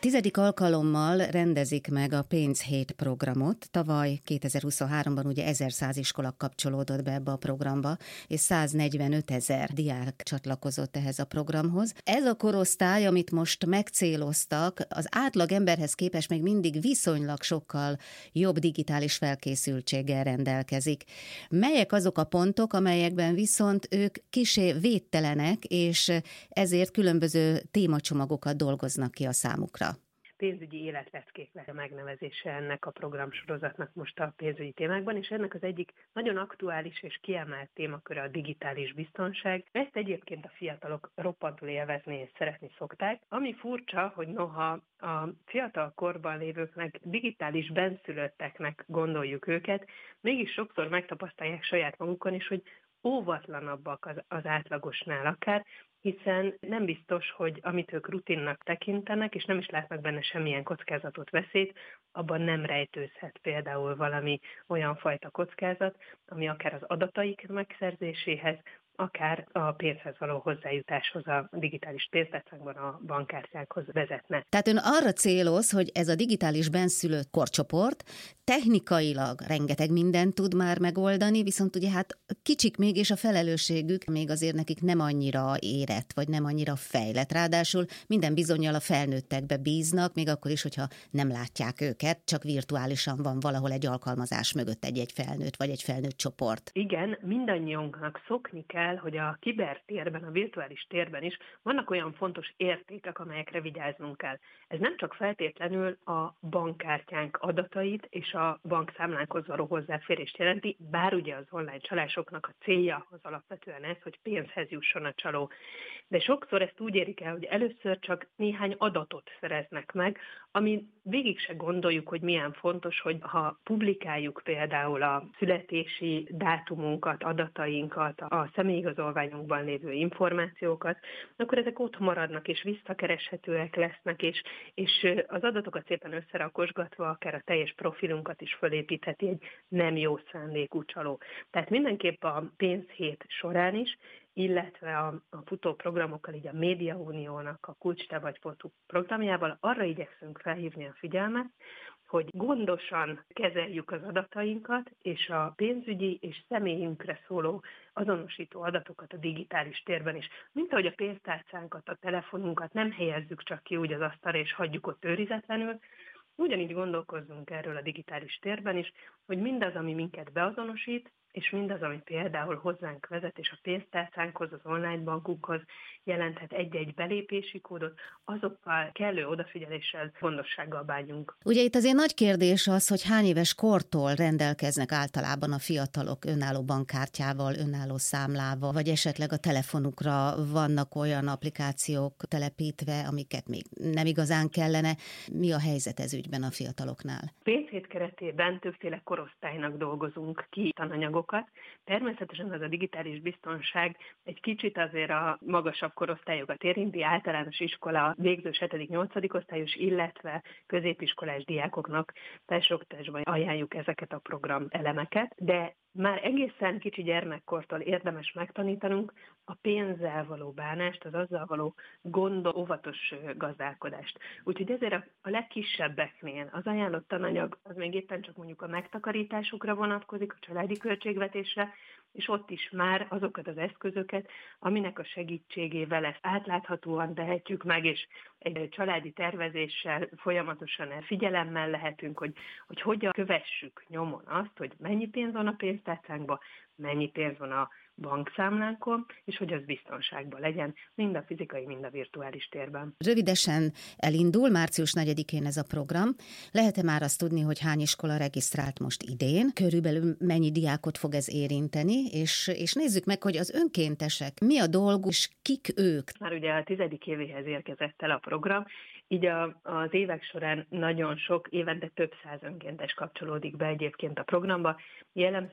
10. alkalommal rendezik meg a Pénzhét programot. Tavaly 2023-ban ugye 1100 iskola kapcsolódott be ebbe a programba, és 145 000 diák csatlakozott ehhez a programhoz. Ez a korosztály, amit most megcéloztak, az átlag emberhez képest még mindig viszonylag sokkal jobb digitális felkészültséggel rendelkezik. Melyek azok a pontok, amelyekben viszont ők kissé védtelenek, és ezért különböző témacsomagokat dolgoznak ki a számukra? Pénzügyi életleckék a megnevezése ennek a programsorozatnak most a pénzügyi témákban, és ennek az egyik nagyon aktuális és kiemelt témaköre a digitális biztonság. Ezt egyébként a fiatalok roppantul élvezni és szeretni szokták. Ami furcsa, hogy noha a fiatal korban lévőknek digitális benszülötteknek gondoljuk őket, mégis sokszor megtapasztalják saját magukon is, hogy óvatlanabbak az átlagosnál akár, hiszen nem biztos, hogy amit ők rutinnak tekintenek, és nem is látnak benne semmilyen kockázatot, veszélyt, abban nem rejtőzhet például valami olyan fajta kockázat, ami akár az adataik megszerzéséhez, akár a pénzhez való hozzájutáshoz, a digitális pénztárcákban a bankkártyákhoz vezetne. Tehát ön arra céloz, hogy ez a digitális benszülött korcsoport technikailag rengeteg mindent tud már megoldani, viszont ugye hát kicsik még, és a felelősségük még azért nekik nem annyira érett, vagy nem annyira fejlett. Ráadásul minden bizonnyal a felnőttekbe bíznak, még akkor is, hogyha nem látják őket, csak virtuálisan van valahol egy alkalmazás mögött egy felnőtt, vagy egy felnőtt csoport. Igen, mindannyiunknak szokni kell, hogy a kibertérben, a virtuális térben is vannak olyan fontos értékek, amelyekre vigyáznunk kell. Ez nem csak feltétlenül a bankkártyánk adatait és a bankszámlánkhoz való hozzáférést jelenti, bár ugye az online csalásoknak a célja az alapvetően ez, hogy pénzhez jusson a csaló. De sokszor ezt úgy érik el, hogy először csak néhány adatot szereznek meg, ami végig se gondoljuk, hogy milyen fontos, hogy ha publikáljuk például a születési dátumunkat, adatainkat, a személyigazolványunkban lévő információkat, akkor ezek ott maradnak és visszakereshetőek lesznek, és az adatokat szépen összerakosgatva akár a teljes profilunkat is fölépítheti egy nem jó szándékú csaló. Tehát mindenképp a Pénzhét során is, illetve a futó programokkal, így a Médiauniónak a Kulcs te vagy programjával arra igyekszünk felhívni a figyelmet, hogy gondosan kezeljük az adatainkat, és a pénzügyi és személyünkre szóló azonosító adatokat a digitális térben is. Mint ahogy a pénztárcánkat, a telefonunkat nem helyezzük csak ki úgy az asztalra, és hagyjuk ott őrizetlenül, ugyanígy gondolkozzunk erről a digitális térben is, hogy mindaz, ami minket beazonosít, és mindaz, ami például hozzánk vezet, és a pénztárcánkhoz, az online bankunkhoz jelenthet egy-egy belépési kódot, azokkal kellő odafigyeléssel, gondossággal bánjunk. Ugye itt azért nagy kérdés az, hogy hány éves kortól rendelkeznek általában a fiatalok önálló bankkártyával, önálló számlával, vagy esetleg a telefonukra vannak olyan applikációk telepítve, amiket még nem igazán kellene. Mi a helyzet ez ügyben a fiataloknál? Pénzhét keretében többféle korosztálynak dolgozunk ki tananyagokat. Természetesen ez a digitális biztonság egy kicsit azért a magasabb korosztályokat érinti, általános iskola végző 7.-8. osztályos, illetve középiskolás diákoknak felsőoktatásban ajánljuk ezeket a program elemeket, de már egészen kicsi gyermekkortól érdemes megtanítanunk a pénzzel való bánást, az azzal való óvatos gazdálkodást. Úgyhogy ezért a legkisebbeknél az ajánlott tananyag az még éppen csak mondjuk a megtakarításukra vonatkozik, a családi költségvetésre, és ott is már azokat az eszközöket, aminek a segítségével ezt átláthatóan tehetjük meg, és egy családi tervezéssel folyamatosan figyelemmel lehetünk, hogy hogyan kövessük nyomon azt, hogy mennyi pénz van a pénztárcánkban, mennyi pénz van a bankszámlánkon, és hogy az biztonságban legyen, mind a fizikai, mind a virtuális térben. Rövidesen elindul, március 4-én ez a program. Lehet-e már azt tudni, hogy hány iskola regisztrált most idén? Körülbelül mennyi diákot fog ez érinteni? És nézzük meg, hogy az önkéntesek, mi a dolguk, és kik ők? Már ugye a 10. évéhez érkezett el a program, így az évek során nagyon sok, évente több száz önkéntes kapcsolódik be egyébként a programba. Jellemzően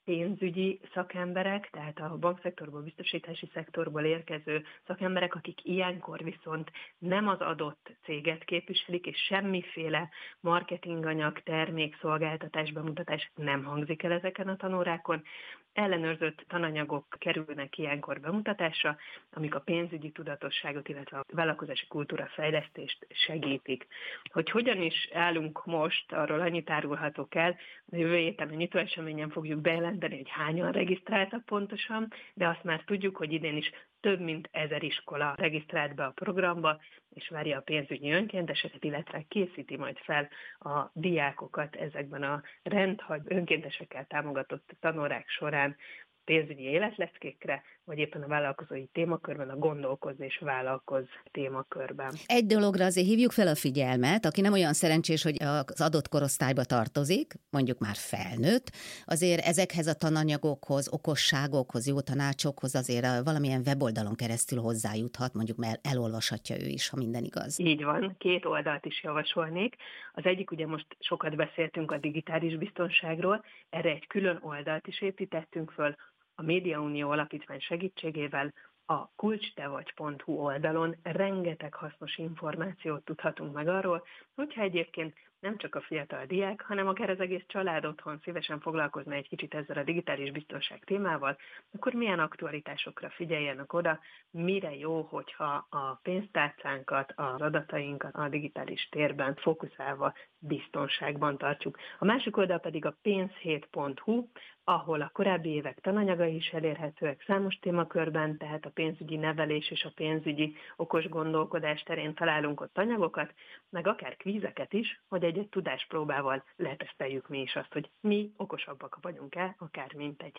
pénzügyi szakemberek, tehát a bankszektorból, biztosítási szektorból érkező szakemberek, akik ilyenkor viszont nem az adott céget képviselik, és semmiféle marketinganyag, termék, szolgáltatás, bemutatás nem hangzik el ezeken a tanórákon. Ellenőrzött tananyagok kerülnek ilyenkor bemutatásra, amik a pénzügyi tudatosságot, illetve a vállalkozási kultúra fejlesztést segítik. Hogy hogyan is állunk most, arról annyit árulhatok el, a jövő héten a nyitóeseményen fogjuk bejelenteni, hogy hányan regisztráltak pontosan, de azt már tudjuk, hogy idén is több mint 1000 iskola regisztrált be a programba, és várja a pénzügyi önkénteseket, illetve készíti majd fel a diákokat ezekben a rendhagy önkéntesekkel támogatott tanórák során pénzügyi életleckékre, vagy éppen a vállalkozói témakörben, a gondolkozz és vállalkozz témakörben. Egy dologra azért hívjuk fel a figyelmet, aki nem olyan szerencsés, hogy az adott korosztályba tartozik, mondjuk már felnőtt, azért ezekhez a tananyagokhoz, okosságokhoz, jó tanácsokhoz azért valamilyen weboldalon keresztül hozzájuthat, mondjuk mert elolvashatja ő is, ha minden igaz. Így van, 2 oldalt is javasolnék. Az egyik, ugye most sokat beszéltünk a digitális biztonságról, erre egy külön oldalt is építettünk föl, a Médiaunió Alapítvány segítségével a kulcstevagy.hu oldalon rengeteg hasznos információt tudhatunk meg arról, hogyha egyébként nem csak a fiatal diák, hanem akár az egész család otthon szívesen foglalkozna egy kicsit ezzel a digitális biztonság témával, akkor milyen aktualitásokra figyeljenek oda, mire jó, hogyha a pénztárcánkat, az adatainkat a digitális térben fókuszálva biztonságban tartjuk. A másik oldal pedig a pénzhét.hu, ahol a korábbi évek tananyagai is elérhetőek számos témakörben, tehát a pénzügyi nevelés és a pénzügyi okos gondolkodás terén találunk ott anyagokat, meg akár kvízeket is, hogy egy-egy tudáspróbával leteszteljük mi is azt, hogy mi okosabbak vagyunk-e, akár mint egy